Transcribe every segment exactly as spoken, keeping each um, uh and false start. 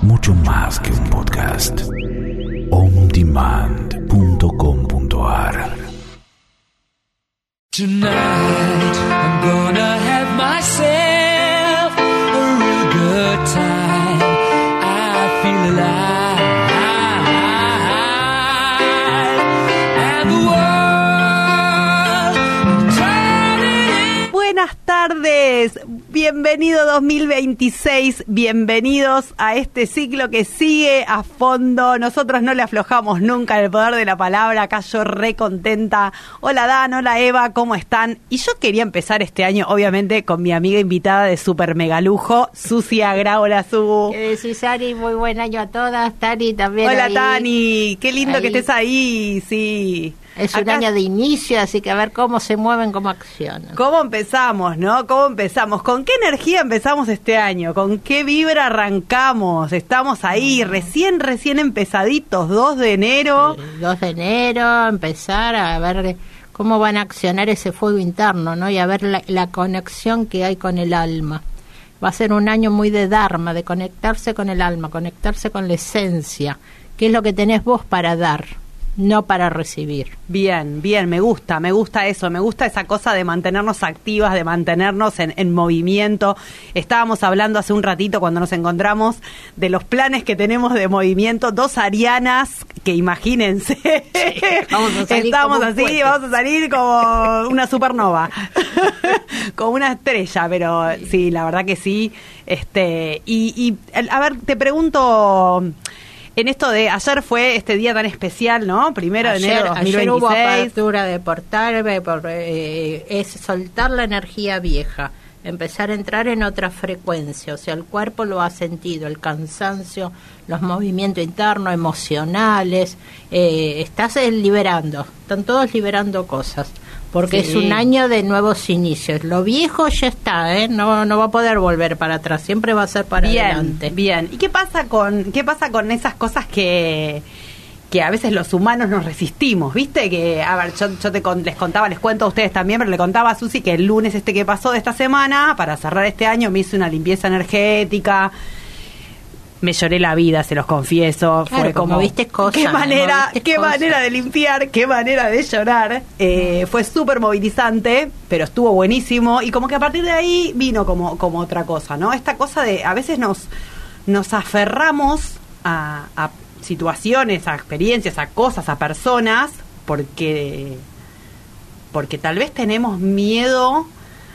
mucho más que un podcast. on demand punto com punto a r. Tonight I'm gonna have myself a real good time. I feel alive. And the world turning. Buenas tardes, bienvenido dos mil veintiséis, bienvenidos a este ciclo que sigue a fondo. Nosotros no le aflojamos nunca, el poder de la palabra. Acá yo re contenta. Hola Dan, hola Eva, ¿cómo están? Y yo quería empezar este año, obviamente, con mi amiga invitada de super mega lujo, Susi Agra. Hola, Su. Eh, sí, Sari, muy buen año a todas. Tani también. Hola, ahí. Tani, qué lindo Ahí. que estés ahí, sí. Es un Acá... año de inicio, así que a ver cómo se mueven, cómo accionan. ¿Cómo empezamos, no? ¿Cómo empezamos? ¿Con qué energía empezamos este año? ¿Con qué vibra arrancamos? Estamos ahí, recién, recién empezaditos, dos de enero. Sí, dos de enero, empezar a ver cómo van a accionar ese fuego interno, ¿no? Y a ver la, la conexión que hay con el alma. Va a ser un año muy de Dharma, de conectarse con el alma, conectarse con la esencia. ¿Qué es lo que tenés vos para dar? No para recibir. Bien, bien, me gusta, me gusta eso, me gusta esa cosa de mantenernos activas, de mantenernos en, en movimiento. Estábamos hablando hace un ratito cuando nos encontramos de los planes que tenemos de movimiento, dos arianas que imagínense, Sí, vamos a salir estamos como un así, cohete. vamos a salir como una supernova, como una estrella, pero sí, la verdad que sí. Este, y, y a ver, te pregunto... En esto de ayer fue este día tan especial, ¿no? Primero de enero de dos mil Ayer hubo veintiséis. apertura de portal, por, eh, es soltar la energía vieja, empezar a entrar en otra frecuencia, o sea, el cuerpo lo ha sentido, el cansancio, los movimientos internos, emocionales, eh, estás eh, liberando, están todos liberando cosas. Porque Sí. es un año de nuevos inicios. Lo viejo ya está, ¿eh? No, no va a poder volver para atrás. Siempre va a ser para Bien, adelante. bien. ¿Y qué pasa con qué pasa con esas cosas que que a veces los humanos nos resistimos? ¿Viste? Que, a ver, yo, yo te con, les contaba, les cuento a ustedes también, pero le contaba a Susi que el lunes este que pasó de esta semana, para cerrar este año, me hice una limpieza energética. Me lloré la vida, se los confieso. Claro, fue como, moviste cosas, qué manera, moviste qué cosas. manera de limpiar, qué manera de llorar. Eh, fue súper movilizante, pero estuvo buenísimo. Y como que a partir de ahí vino como, como otra cosa, ¿no? Esta cosa de, a veces nos, nos aferramos a, a situaciones, a experiencias, a cosas, a personas, porque, porque tal vez tenemos miedo.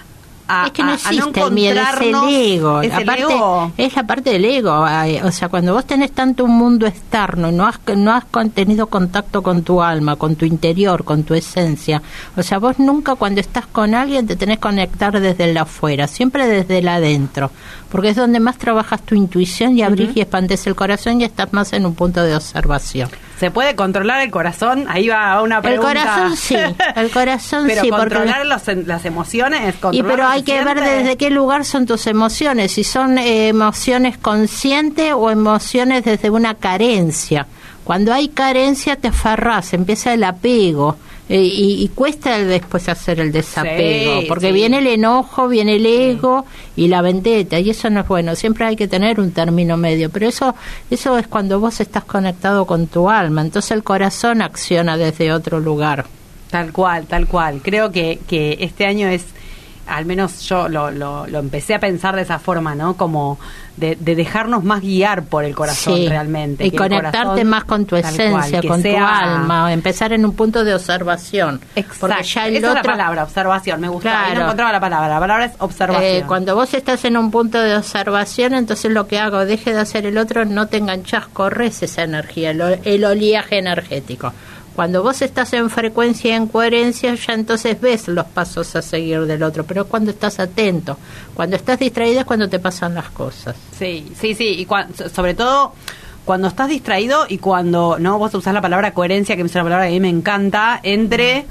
A, Es que no a- a existe el miedo, es el encontrarnos. ego. Es el Aparte, ego. es la parte del ego. Ay, o sea, cuando vos tenés tanto un mundo externo y no has, no has con- tenido contacto con tu alma, con tu interior, con tu esencia. O sea, vos nunca cuando estás con alguien te tenés que conectar desde el afuera, siempre desde el adentro. Porque es donde más trabajas tu intuición y abrís Ujú. y expandes el corazón y estás más en un punto de observación. ¿Se puede controlar el corazón? Ahí va una El pregunta. corazón sí, el corazón pero sí. porque controlar los, las emociones, Y controlar pero lo hay que ver siente. desde qué lugar son tus emociones, si son eh, emociones conscientes o emociones desde una carencia. Cuando hay carencia te aferrás, empieza el apego eh, y, y cuesta el después hacer el desapego, Sí, porque sí. viene el enojo, viene el ego y la vendetta, y eso no es bueno. Siempre hay que tener un término medio, pero eso eso es cuando vos estás conectado con tu alma, entonces el corazón acciona desde otro lugar. Tal cual, tal cual. Creo que, que este año es, al menos yo lo, lo, lo empecé a pensar de esa forma, ¿no? Como de, de dejarnos más guiar por el corazón Sí, realmente. y que el conectarte corazón, más con tu tal esencia, cual, que con sea- tu alma, empezar en un punto de observación. Exacto. Porque ya el Esa es la otro, palabra, observación. Me gusta. Ahí no Claro. encontraba la palabra. La palabra es observación. eh, cuando vos estás en un punto de observación, entonces lo que hago, deje de hacer el otro, no te enganchás, corres esa energía, el, o- el oleaje energético. Cuando vos estás en frecuencia y en coherencia, ya entonces ves los pasos a seguir del otro, pero es cuando estás atento. Cuando estás distraído es cuando te pasan las cosas. Sí, sí, sí. Y cuan- so- sobre todo cuando estás distraído y cuando, no, vos usás la palabra coherencia, que es una palabra que a mí me encanta, entre,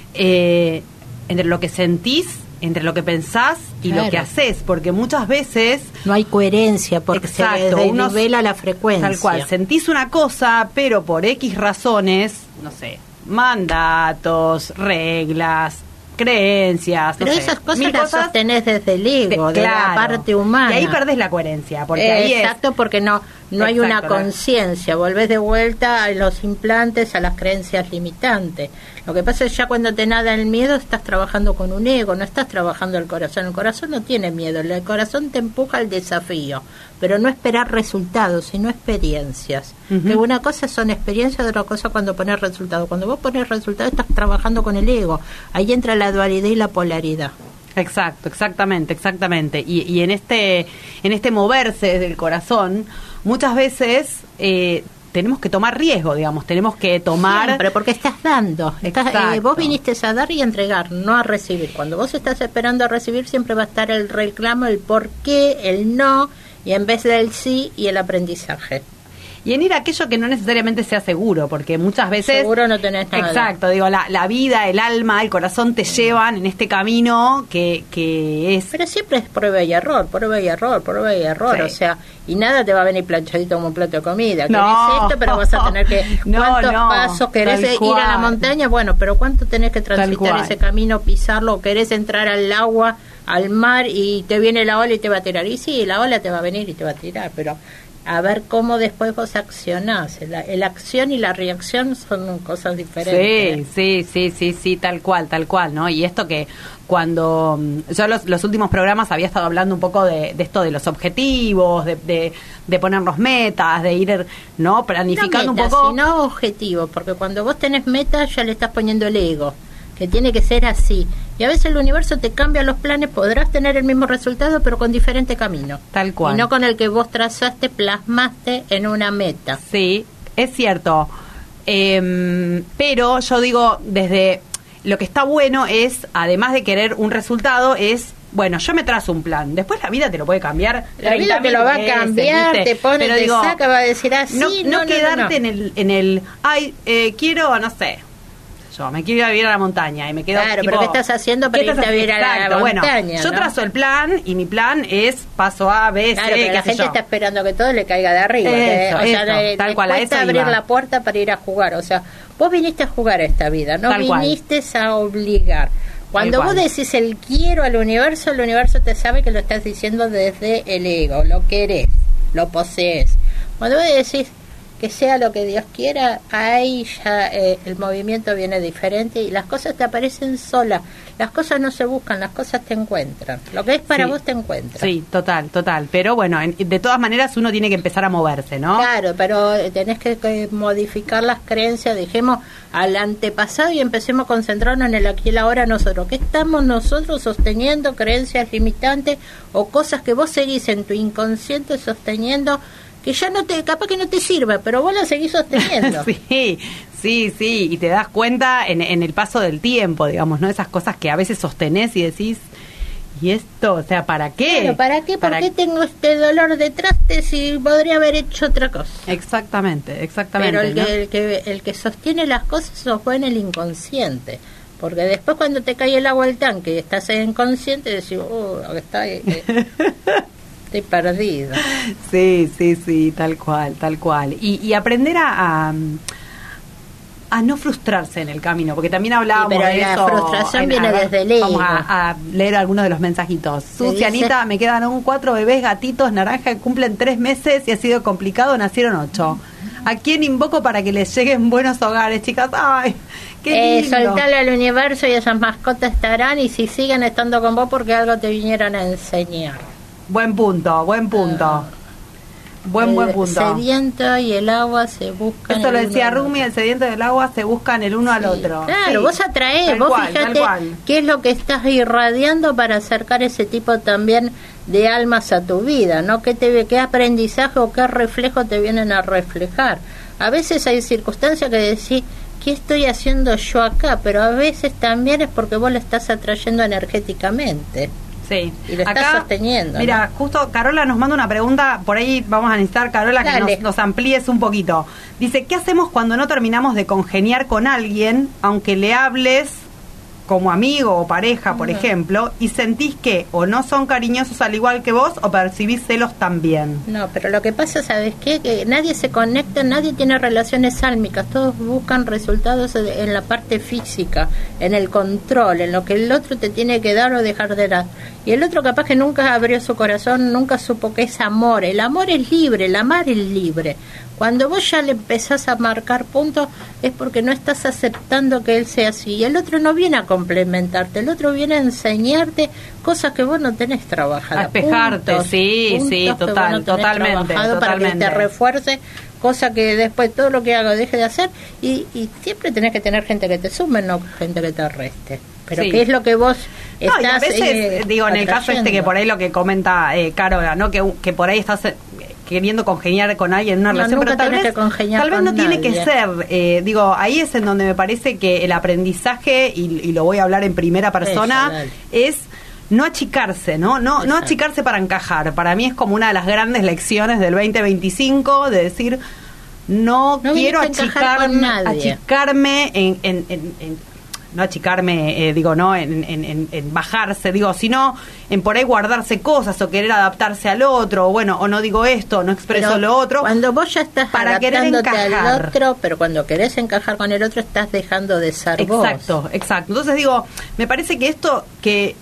eh, entre lo que sentís, entre lo que pensás y Claro. lo que haces, porque muchas veces... No hay coherencia porque Exacto, se uno- desnivela la frecuencia. Tal cual, sentís una cosa, pero por X razones, no sé, mandatos, reglas, creencias, no Pero sé, esas cosas mil las sostenés desde el ego, de- de la claro. parte humana. Y ahí perdés la coherencia, porque ahí es... Exacto, porque no no hay una Exacto, ¿no? conciencia, volvés de vuelta a los implantes, a las creencias limitantes. Lo que pasa es que ya cuando te nada el miedo estás trabajando con un ego, no estás trabajando el corazón. El corazón no tiene miedo, el corazón te empuja al desafío, pero no esperar resultados, sino experiencias. Uh-huh. Que una cosa son experiencias, otra cosa cuando pones resultados. Cuando vos pones resultados estás trabajando con el ego. Ahí entra la dualidad y la polaridad. Exacto, exactamente, exactamente. Y, y en este en este moverse desde el corazón, muchas veces eh, tenemos que tomar riesgo, digamos, tenemos que tomar... Siempre, porque estás dando. Estás, eh, vos viniste a dar y a entregar, no a recibir. Cuando vos estás esperando a recibir, siempre va a estar el reclamo, el por qué, el no, y en vez del sí y el aprendizaje. Y en ir a aquello que no necesariamente sea seguro, porque muchas veces... Seguro no tenés nada. Exacto, digo, la, la vida, el alma, el corazón te llevan en este camino que, que es... Pero siempre es prueba y error, prueba y error, prueba y error, Sí. o sea, y nada te va a venir planchadito como un plato de comida. Querés No. esto, pero vas a tener que... No, ¿Cuántos no, pasos querés tal ir cual. a la montaña? Bueno, pero ¿cuánto tenés que transitar cual. ese camino, pisarlo? ¿Querés entrar al agua, al mar y te viene la ola y te va a tirar? Y sí, la ola te va a venir y te va a tirar, pero... a ver cómo después vos accionás. La, la acción y la reacción son cosas diferentes. Sí, sí, sí, sí, sí, tal cual, tal cual, ¿no? Y esto que cuando yo los, los últimos programas había estado hablando un poco de, de esto de los objetivos, de, de, de ponernos metas, de ir, ¿no? Planificando no metas, un poco. sino objetivos, porque cuando vos tenés metas ya le estás poniendo el ego, que tiene que ser así. Y a veces el universo te cambia los planes, podrás tener el mismo resultado, pero con diferente camino. Tal cual. Y no con el que vos trazaste, plasmaste en una meta. Sí, es cierto. Eh, pero yo digo, desde lo que está bueno es, además de querer un resultado, es, bueno, yo me trazo un plan. Después la vida te lo puede cambiar. La vida te lo va a cambiar, te pone, Pero te digo, saca, va a decir así. no, No, no, no, quedarte no, no. en el, en el, ay, eh, quiero, no sé, yo me quiero ir a vivir a la montaña y me quedo Claro, tipo, pero ¿qué estás haciendo para ¿qué estás irte a vivir a la Exacto, bueno, montaña, yo no? trazo el plan y mi plan es paso A, B, C, Claro, pero qué la sé gente yo. está esperando que todo le caiga de arriba. que, Eso, o sea, eso, le, tal le cual, a cuesta eso abrir iba. la puerta para ir a jugar. O sea, vos viniste a jugar a esta vida, no Tal cual. viniste a obligar. Cuando Tal vos cual. decís el quiero al universo, el universo te sabe que lo estás diciendo desde el ego, lo querés, lo posees. Cuando vos decís que sea lo que Dios quiera, ahí ya eh, el movimiento viene diferente y las cosas te aparecen solas. Las cosas no se buscan, las cosas te encuentran. Lo que es para Sí. vos te encuentra. Sí, total, total. Pero bueno, en- de todas maneras uno tiene que empezar a moverse, ¿no? Claro, pero eh, tenés que, que modificar las creencias, dejemos al antepasado y empecemos a concentrarnos en el aquí y el ahora nosotros. ¿Qué estamos nosotros sosteniendo? Creencias limitantes o cosas que vos seguís en tu inconsciente sosteniendo que ya no te, capaz que no te sirve, pero vos las seguís sosteniendo. Sí, sí, sí, y te das cuenta en, en el paso del tiempo, digamos, ¿no? Esas cosas que a veces sostenés y decís, ¿y esto? O sea, ¿para qué? Claro, ¿para qué? ¿Por qué tengo este dolor de traste si podría haber hecho otra cosa? Exactamente, exactamente. Pero el, ¿no? que, el, que, el que sostiene las cosas sos vos en el inconsciente. Porque después cuando te cae el agua al tanque y estás inconsciente, decís, oh, está, eh, estoy perdido. Sí, sí, sí, tal cual, tal cual. Y, y aprender a, a, a no frustrarse en el camino, porque también hablábamos Sí, pero de la eso. frustración en- viene a ver, desde el ego. Vamos a, a leer algunos de los mensajitos. Susi, dice- Anita, me quedan aún cuatro bebés gatitos naranja que cumplen tres meses y ha sido complicado, nacieron ocho. ¿A quién invoco para que les lleguen buenos hogares, chicas? ¡Ay, qué Eh, lindo! soltale al universo y esas mascotas estarán y si siguen estando con vos porque algo te vinieron a enseñar. Buen punto, buen punto. Buen, el buen punto. sediento y el agua se buscan. Esto el lo uno decía al Rumi, otro. el sediento del agua se buscan el uno al Sí, otro. Claro, Sí. vos atraés, Tal vos cual, tal fíjate cual. qué es lo que estás irradiando para acercar ese tipo también de almas a tu vida, ¿no? ¿Qué, te, qué aprendizaje o qué reflejo te vienen a reflejar? A veces hay circunstancias que decís, ¿qué estoy haciendo yo acá? Pero a veces también es porque vos lo estás atrayendo energéticamente. Sí. Y lo estás sosteniendo, Mira, justo Carola nos manda una pregunta, por ahí vamos a necesitar, Carola, que Dale. nos, nos amplíes un poquito. Dice, ¿qué hacemos cuando no terminamos de congeniar con alguien, aunque le hables como amigo o pareja, por Ujú. ejemplo, y sentís que o no son cariñosos al igual que vos o percibís celos también? No, pero lo que pasa, ¿sabes qué? Que nadie se conecta, nadie tiene relaciones sálmicas, todos buscan resultados en en la parte física, en el control, en lo que el otro te tiene que dar o dejar de dar. Y el otro capaz que nunca abrió su corazón, nunca supo que es amor. El amor es libre, el amar es libre. Cuando vos ya le empezás a marcar puntos es porque no estás aceptando que él sea así. Y el otro no viene a complementarte, el otro viene a enseñarte cosas que vos no tenés trabajadas. A despejarte, puntos, sí, puntos sí, que total, vos no tenés totalmente, trabajado para que totalmente. te refuerce, cosa que después todo lo que hago deje de hacer. Y, y siempre tenés que tener gente que te sume, no gente que te reste. Pero Sí. ¿qué es lo que vos estás No, y a veces, eh, digo, en el caso este que por ahí lo que comenta eh, Carola, ¿no? Que, que por ahí estás eh, queriendo congeniar con alguien en una No, relación, nunca pero tal tenés vez, que congeniar tal vez con no tiene que nadie. ser, eh, digo, ahí es en donde me parece que el aprendizaje, y, y lo voy a hablar en primera persona, Eso, dale. es no achicarse, ¿no? No, no Exacto. achicarse para encajar. Para mí es como una de las grandes lecciones del veinte veinticinco, de decir, no, No quiero viniste a encajar achicar, con nadie. achicarme en... en, en, en no achicarme, eh, digo, no en, en, en, en bajarse, digo, sino en por ahí guardarse cosas o querer adaptarse al otro, o bueno, o no digo esto, o no expreso Pero lo otro. Cuando vos ya estás para querer adaptándote al encajar. otro, pero cuando querés encajar con el otro estás dejando de ser vos. Exacto, exacto. Entonces digo, me parece que esto, que,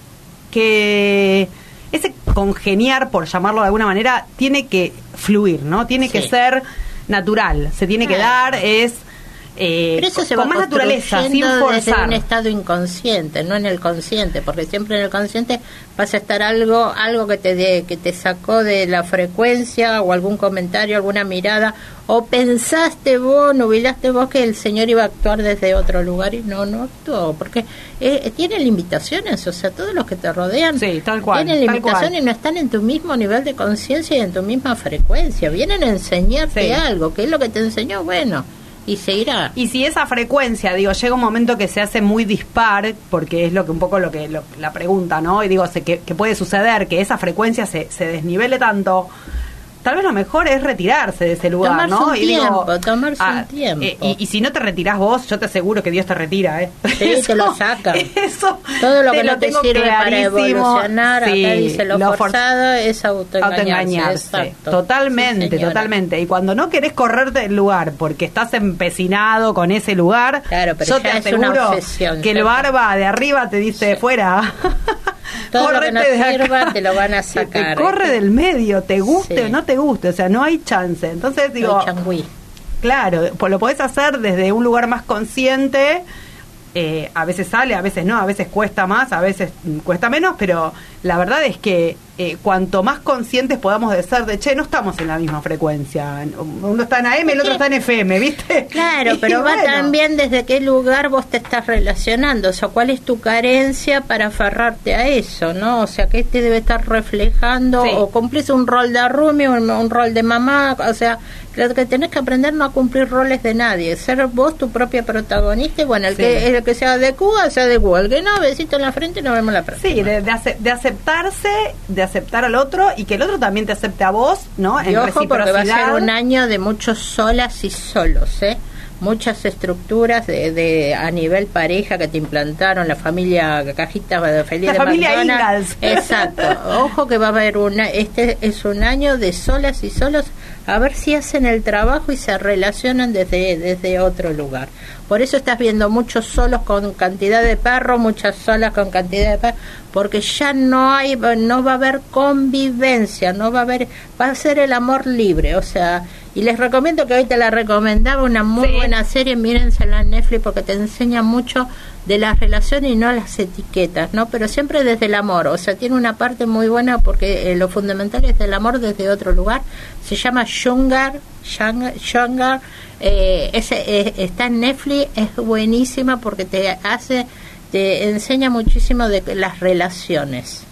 que ese congeniar, por llamarlo de alguna manera, tiene que fluir, ¿no? Tiene Sí. que ser natural, se tiene que Claro. dar, es... Eh, Pero eso se con va más naturaleza, sin construyendo desde forzar. un estado inconsciente, no en el consciente, porque siempre en el consciente vas a estar algo, algo que te de, que te sacó de la frecuencia, o algún comentario, alguna mirada, o pensaste vos, nubilaste vos que el Señor iba a actuar desde otro lugar y no, no actuó, porque eh, tiene limitaciones, o sea, todos los que te rodean Sí, tal cual, tienen tal limitaciones cual. y no están en tu mismo nivel de conciencia y en tu misma frecuencia, vienen a enseñarte Sí. algo, ¿qué es lo que te enseñó? Bueno, y se irá. Y si esa frecuencia, digo, llega un momento que se hace muy dispar, porque es lo que un poco lo que lo- la pregunta, ¿no? Y digo, se, que, que puede suceder que esa frecuencia se, se desnivele tanto. Tal vez lo mejor es retirarse de ese lugar, Tomarse ¿no? un y tiempo, tomarse un tiempo. eh, y, y si no te retirás vos, yo te aseguro que Dios te retira, ¿eh? Sí, te lo saca. Eso. Todo lo que no te tengo sirve para clarísimo. evolucionar, Sí, acá dice lo, for- forzado es autoengañarse. autoengañarse. Exacto. Totalmente, Sí, señora. totalmente. Y cuando no querés correrte del lugar porque estás empecinado con ese lugar, Claro, pero yo ya te es una aseguro obsesión, que el ya barba de arriba te dice fuera. Todo lo que no Córrete de sirva acá. te lo van a Que sacar. Te corre del medio, te guste Sí. o no te guste, o sea, no hay chance. Entonces digo, Soy changüí. claro, pues lo podés hacer desde un lugar más consciente. Eh, a veces sale, a veces no, a veces cuesta más, a veces mm, cuesta menos, pero la verdad es que eh, cuanto más conscientes podamos de ser, de che, no estamos en la misma frecuencia. Uno está en A M, el otro está en F M, ¿viste? Claro, Y pero va bueno, también desde qué lugar vos te estás relacionando, o sea, cuál es tu carencia para aferrarte a eso, ¿no? O sea, qué te debe estar reflejando, Sí. o cumplís un rol de Rumi, un, un rol de mamá, o sea, lo que tenés que aprender no a cumplir roles de nadie, ser vos tu propia protagonista, y bueno, el Sí. que el que sea de Cuba, sea de Cuba, el que no, besito en la frente y nos vemos la próxima. Sí, de, de, ace- de aceptarse, de aceptar al otro y que el otro también te acepte a vos, ¿no? Y En ojo, porque va a ser reciprocidad. un año de muchos solas y solos, ¿eh? Muchas estructuras de, de a nivel pareja que te implantaron la familia Cajita de Feliz La de familia McDonald's. Ingalls. Exacto. Ojo que va a haber una, este es un año de solas y solos, a ver si hacen el trabajo y se relacionan desde desde otro lugar. Por eso estás viendo muchos solos con cantidad de perros, muchas solas con cantidad de perros, porque ya no hay, no va a haber convivencia, no va a haber, va a ser el amor libre, o sea, y les recomiendo que hoy te la recomendaba, una muy Sí. buena serie, mírensela en Netflix porque te enseña mucho de las relaciones y no las etiquetas, ¿no? Pero siempre desde el amor, o sea, tiene una parte muy buena porque eh, lo fundamental es el amor desde otro lugar, se llama Shungar, Shungar, Shungar eh, ese, eh, está en Netflix, es buenísima porque te hace, te enseña muchísimo de las relaciones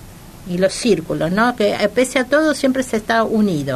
y los círculos, ¿no? Que eh, pese a todo siempre se está unido.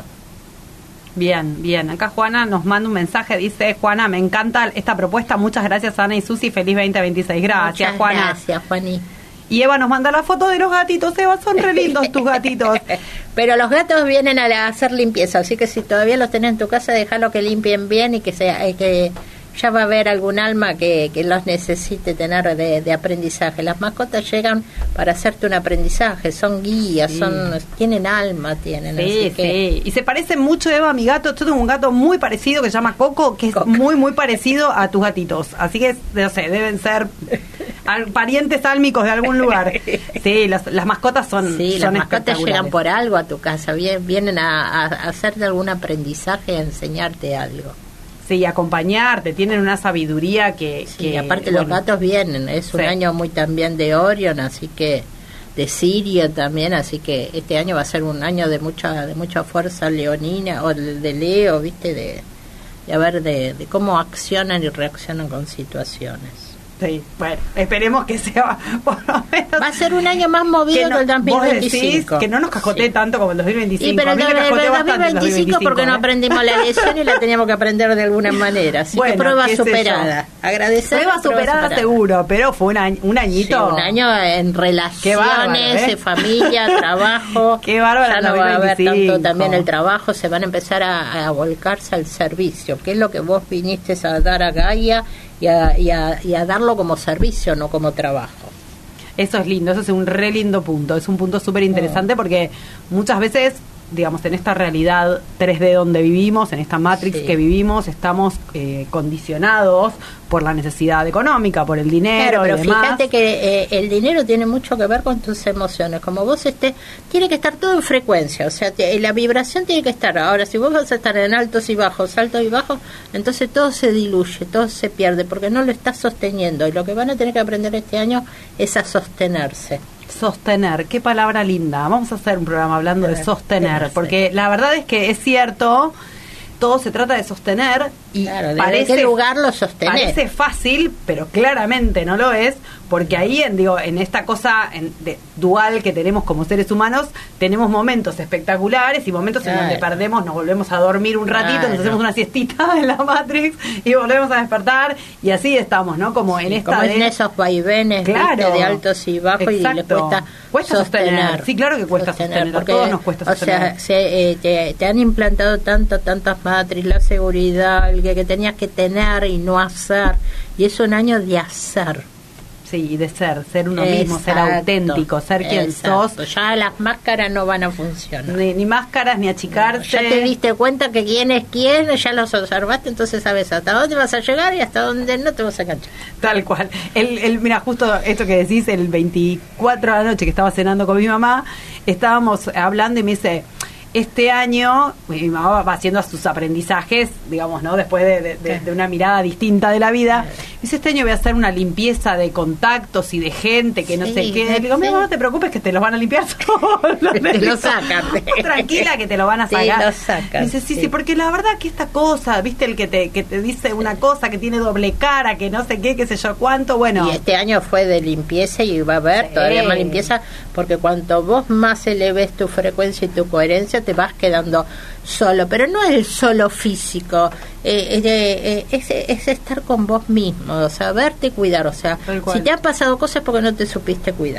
Bien, bien. Acá Juana nos manda un mensaje, dice, Juana, me encanta esta propuesta, muchas gracias Ana y Susi, feliz veinte veintiséis. Gracias, Muchas Juana. Gracias, Juaní. Y Eva nos manda la foto de los gatitos. Eva, son re lindos tus gatitos. Pero los gatos vienen a la- a hacer limpieza, así que si todavía los tenés en tu casa, déjalo que limpien bien y que sea, eh, que ya va a haber algún alma que, que los necesite tener de, de aprendizaje. Las mascotas llegan para hacerte un aprendizaje, son guías, Sí. son tienen alma, tienen. Sí, así que, sí. Y se parece mucho, Eva, a mi gato. Yo tengo un gato muy parecido que se llama Coco, que es Coco. muy, muy parecido a tus gatitos. Así que, no sé, deben ser al- parientes álmicos de algún lugar. Sí, las, las mascotas son, Sí, son las mascotas espectaculares. llegan por algo a tu casa, bien- vienen a, a- a hacerte algún aprendizaje, a enseñarte algo. Sí, acompañarte, tienen una sabiduría que... Sí, que, aparte bueno, los gatos vienen, es un Sí. año muy también de Orion, así que de Sirio también, así que este año va a ser un año de mucha de mucha fuerza leonina o de, de Leo, viste, de, de a ver de, de cómo accionan y reaccionan con situaciones. Sí, bueno, esperemos que sea por lo menos... Va a ser un año más movido que, no- el dos mil vos veinticinco. decís que no nos cascotee Sí. tanto como el dos mil veinticinco. Y pero A el mí me dos cascoteó mil bastante el dos mil veinticinco porque no ¿eh? aprendimos la lección y la teníamos que aprender de alguna manera. Así Bueno, que prueba qué sé superada. Agradecer. Prueba superada seguro, pero fue un año, un Sí, añito... un año en Qué bárbaro, relaciones, ¿eh? de familia, trabajo. Qué bárbaro Ya el no va a haber dos mil veinticinco. tanto también el trabajo, se van a empezar a, a volcarse al servicio, que es lo que vos viniste a dar a Gaia y a, y a, y a darlo como servicio, no como trabajo. Eso es lindo, eso es un re lindo punto, es un punto súper interesante porque muchas veces, digamos, en esta realidad tres D donde vivimos, en esta Matrix Sí. que vivimos, estamos eh, condicionados por la necesidad económica, por el dinero Claro, pero y demás. fíjate que eh, el dinero tiene mucho que ver con tus emociones. Como vos estés, tiene que estar todo en frecuencia. O sea, te- la vibración tiene que estar. Ahora, si vos vas a estar en altos y bajos, altos y bajos, entonces todo se diluye, todo se pierde, porque no lo estás sosteniendo. Y lo que van a tener que aprender este año es a sostenerse. Sostener, qué palabra linda. Vamos a hacer un programa hablando de Sí, sostener, sí. porque la verdad es que es cierto, todo se trata de sostener y Claro, ¿desde parece qué lugar lo sostenés? Parece fácil, pero claramente no lo es, porque ahí en digo en esta cosa en- de, dual que tenemos como seres humanos, tenemos momentos espectaculares y momentos en Claro. donde perdemos, nos volvemos a dormir un ratito, Claro. nos hacemos una siestita en la Matrix y volvemos a despertar y así estamos, ¿no? Como en esta Como de- en esos vaivenes, Claro. ¿viste? De altos y bajos, y le Exacto. cuesta, Cuesta sostener. Sí, claro que cuesta sostener, a todos nos cuesta sostener. O sea, se, eh, te, te han implantado tanto, tantas matriz, la seguridad, el que, que tenías que tener y no hacer, y es un año de hacer. Sí, y de ser, ser uno mismo, ser Exacto, auténtico, ser quien exacto. sos. Ya las máscaras no van a funcionar. Ni, ni máscaras, ni achicarse. Ya te diste cuenta que quién es quién, ya los observaste, entonces sabes hasta dónde vas a llegar y hasta dónde no te vas a enganchar. Tal cual. El, el, mira, justo esto que decís, el veinticuatro de la noche que estaba cenando con mi mamá, estábamos hablando y me dice, este año, mi mamá va haciendo sus aprendizajes, digamos, ¿no? Después de, de, de, de una mirada distinta de la vida. Dice, este año voy a hacer una limpieza de contactos y de gente que no Sí, sé qué. Le digo, sí. mi mamá, no te preocupes que te los van a limpiar todos. Te lo sacan. Tranquila que te lo van a Te sacar. lo sacan, Dice, sí, sí, sí. porque la verdad que esta cosa, viste, el que te, que te dice una cosa que tiene doble cara, que no sé qué, qué sé yo cuánto, bueno. Y este año fue de limpieza y va a haber Sí. todavía más limpieza, porque cuanto vos más eleves tu frecuencia y tu coherencia, te vas quedando solo. Pero no es el solo físico, eh, eh, eh, es, es estar con vos mismo, o sea, verte y cuidar. O sea, Tal cual. si te han pasado cosas porque no te supiste cuidar.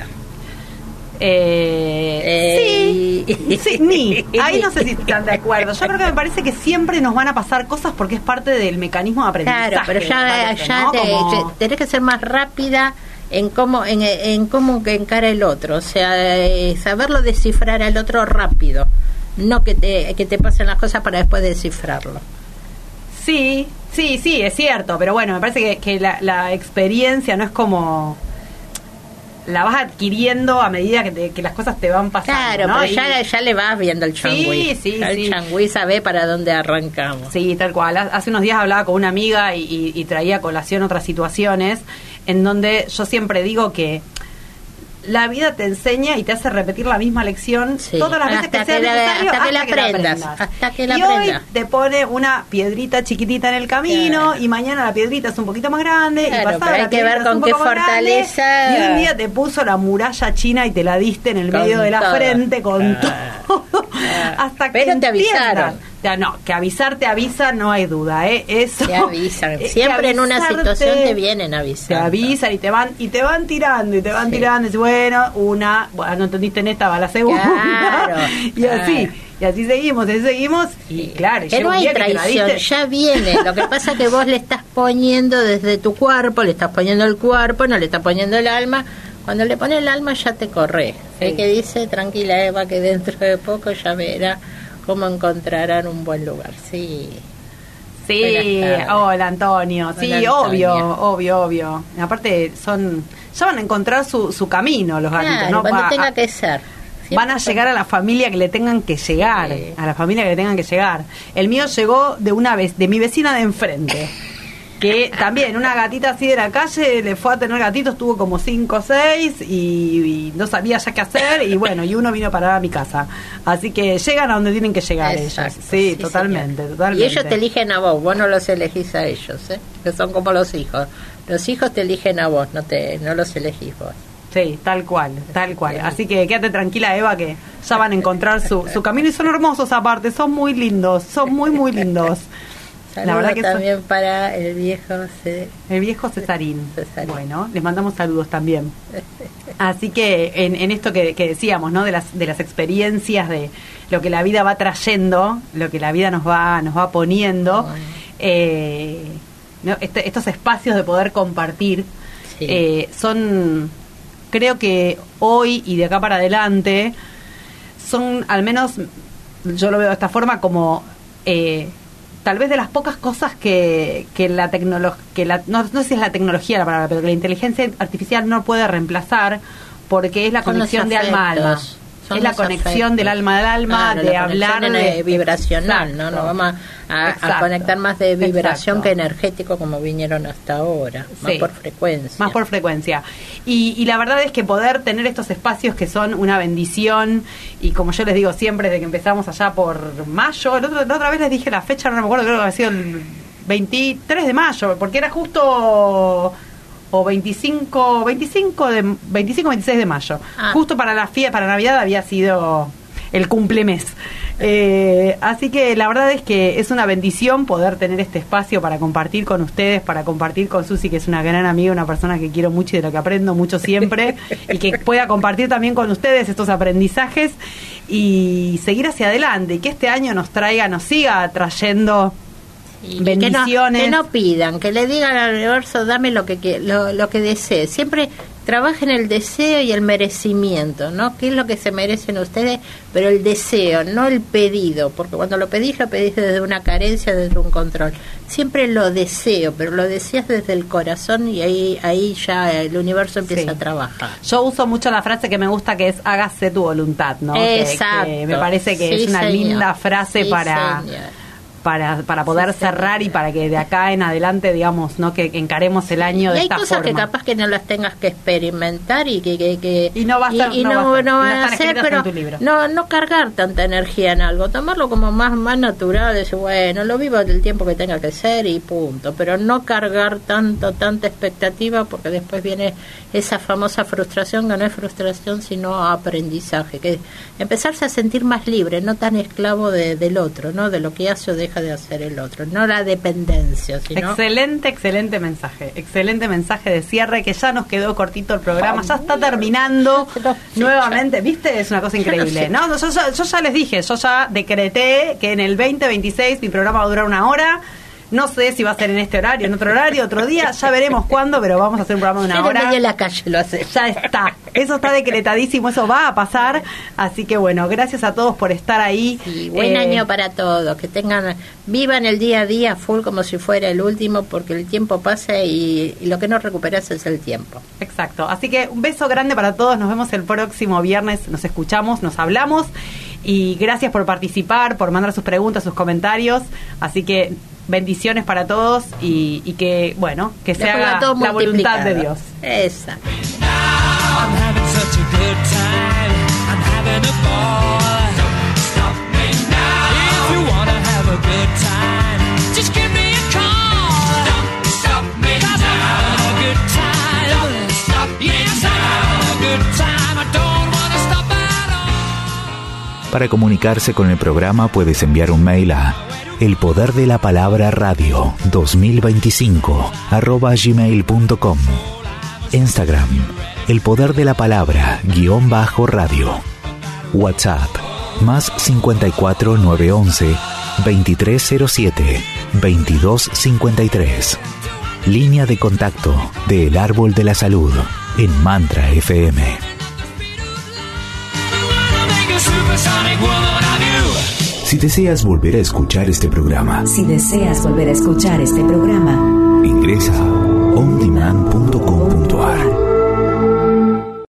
Eh, Eh, sí, sí, ni. Ahí no sé si están de acuerdo. Yo creo que me parece que siempre nos van a pasar cosas porque es parte del mecanismo de aprendizaje. Claro, pero ya, me parece, ya ¿no? te- Como- te- tenés que ser más rápida en cómo en, en cómo que encara el otro, o sea, eh, saberlo descifrar al otro rápido, no que te que te pasen las cosas para después descifrarlo. Sí, sí, sí, es cierto, pero bueno, me parece que, que la, la experiencia no es como... La vas adquiriendo a medida que, te- que las cosas te van pasando, Claro, ¿no? pero Y- ya, ya le vas viendo el changüí. Sí, sí, Ya sí. el changüí sabe para dónde arrancamos. Sí, tal cual. Hace unos días hablaba con una amiga y, y- y traía a colación otras situaciones en donde yo siempre digo que la vida te enseña y te hace repetir la misma lección Sí. todas las veces Hasta que sea que la- necesario hasta que la aprendas, aprendas. hasta que la y hoy aprendas. te pone una piedrita chiquitita en el camino Claro. y mañana la piedrita es un poquito más grande y Claro, pasado pero hay la que piedrita ver es con un qué poco más grande, fortaleza- y un día te puso la muralla china y te la diste en el Con medio de la todo. frente con Ah. todo Ah. hasta que Pero te entiendas. avisaron. Ya, no, que avisar te avisa, no hay duda, ¿eh? Eso. Te avisan. eh, que Siempre en una avisarte, situación te vienen a avisar. Te avisan y te van y te van tirando y te van Sí. tirando y dices, bueno, una, bueno, no entendiste en esta, va la segunda. Claro, y así, claro. y así seguimos, así seguimos y claro, y Que llega no un hay día que te la traición, diste- ya viene. Lo que pasa es que vos le estás poniendo desde tu cuerpo, le estás poniendo el cuerpo, no le estás poniendo el alma. Cuando le pones el alma ya te corre. El Sí. que dice, tranquila Eva, que dentro de poco ya verá cómo encontrarán un buen lugar. Sí. Sí, Buenas tardes. hola Antonio. Sí, Hola, obvio, Antonio. obvio, obvio. Aparte son, ya van a encontrar su, su camino los gatitos, Claro, ¿no? cuando Va- tenga a- que ser. Van a Siempre llegar a la familia que le tengan que llegar, Sí. a la familia que le tengan que llegar. El mío llegó de una vez, de mi vecina de enfrente, que también una gatita así de la calle le fue a tener gatitos, tuvo como cinco o seis y, y no sabía ya qué hacer y bueno, y uno vino a parar a mi casa. Así que llegan a donde tienen que llegar Exacto, ellos. Sí, sí, totalmente, señor. totalmente. Y ellos te eligen a vos, vos no los elegís a ellos, ¿eh? Que son como los hijos. Los hijos te eligen a vos, no te no los elegís vos. Sí, tal cual, tal cual. Así que quédate tranquila, Eva, que ya van a encontrar su, su camino y son hermosos aparte, son muy lindos, son muy, muy lindos. Saludos La verdad que también son- para el viejo C. El viejo Cesarín. Cesarín. Bueno, les mandamos saludos también. Así que en, en esto que, que decíamos, ¿no? De las de las experiencias, de lo que la vida va trayendo, lo que la vida nos va nos va poniendo, Bueno. eh, ¿no? Este- estos espacios de poder compartir Sí. eh, son, creo que hoy y de acá para adelante son, al menos yo lo veo de esta forma, como eh, tal vez de las pocas cosas que, que la tecnología, que la, no, no sé si es la tecnología la palabra, pero que la inteligencia artificial no puede reemplazar, porque es la Son los conexión de alma a alma. afectos. Son Es la los conexión afectos. del alma al alma, Claro, de la hablar conexión de es vibracional, ¿no? Exacto. Nos vamos a, a- a Exacto. conectar más de vibración Exacto. que energético como vinieron hasta ahora, más Sí. por frecuencia. Más por frecuencia. Y, y la verdad es que poder tener estos espacios que son una bendición, y como yo les digo siempre, desde que empezamos allá por mayo, el otro- la otra vez les dije la fecha, no me acuerdo, creo que había sido el veintitrés de mayo, porque era justo... o veinticinco, veinticinco de veinticinco veintiséis de mayo. Ah. Justo para la fiesta, para Navidad había sido el cumplemes. Eh, así que la verdad es que es una bendición poder tener este espacio para compartir con ustedes, para compartir con Susi, que es una gran amiga, una persona que quiero mucho y de la que aprendo mucho siempre, y que pueda compartir también con ustedes estos aprendizajes y seguir hacia adelante, y que este año nos traiga, nos siga trayendo Y bendiciones. Que no, que no pidan, que le digan al universo, dame lo que que- lo, lo que desee. Siempre trabajen el deseo y el merecimiento, ¿no? ¿Qué es lo que se merecen ustedes? Pero el deseo, no el pedido, porque cuando lo pedís, lo pedís desde una carencia, desde un control. Siempre lo deseo, pero lo deseas desde el corazón y ahí ahí ya el universo empieza Sí. a trabajar. Yo uso mucho la frase que me gusta, que es hágase tu voluntad, ¿no? Que- Exacto. que me parece que Sí, es una señor. linda frase Sí, para... señor. para para poder Sí, cerrar señor. y para que de acá en adelante, digamos, no que, que encaremos el año Y de hay esta cosas que forma. capaz que no las tengas que experimentar y que, que, que- Y no va a ser- y no no, va a ser, no no van están a ser, escritas pero en tu libro. no no cargar tanta energía en algo, tomarlo como más más natural, decir, bueno, lo vivo el tiempo que tenga que ser y punto, pero no cargar tanto tanta expectativa, porque después viene esa famosa frustración, que no es frustración sino aprendizaje, que empezarse a sentir más libre, no tan esclavo de, del otro, no de lo que hace o deja de hacer el otro, no la dependencia, sino Excelente, excelente mensaje. Excelente mensaje de cierre, que ya nos quedó cortito el programa, ya está terminando No sé, nuevamente, ¿viste? Es una cosa Yo no increíble. sé. No, no, yo, ya- yo ya les dije, yo ya decreté que en el veinte veintiséis mi programa va a durar una hora. No sé si va a ser en este horario, en otro horario, otro día, ya veremos cuándo, pero vamos a hacer un programa de una en el hora. medio de la calle lo hace. Ya está, eso está decretadísimo, eso va a pasar, así que bueno, gracias a todos por estar ahí. Y buen Eh, año para todos, que tengan, vivan el día a día full como si fuera el último, porque el tiempo pasa y, y lo que no recuperas es el tiempo. Exacto, así que un beso grande para todos, nos vemos el próximo viernes, nos escuchamos, nos hablamos, y gracias por participar, por mandar sus preguntas, sus comentarios, así que bendiciones para todos y, y que, bueno, que se Después va haga todo la voluntad de multiplicado. Dios. Exacto. I'm having such a good time. I'm having a ball. Don't stop me now. If you wanna have a good time, just give me a call. Don't stop me now. I'm having a good time. Don't stop me yes, I'm having a good time. I don't wanna stop at all. Para comunicarse con el programa puedes enviar un mail a el poder de la palabra radio dos mil veinticinco arroba gmail punto com. Instagram, el poder de la palabra guión bajo radio. WhatsApp, más cincuenta y cuatro nueve once veintitrés cero siete veintidós cincuenta y tres. Línea de contacto de El Árbol de la Salud en Mantra F M. I wanna make a supersonic woman of you. Si deseas volver a escuchar este programa, Si deseas volver a escuchar este programa, ingresa a ondemand punto com punto ar.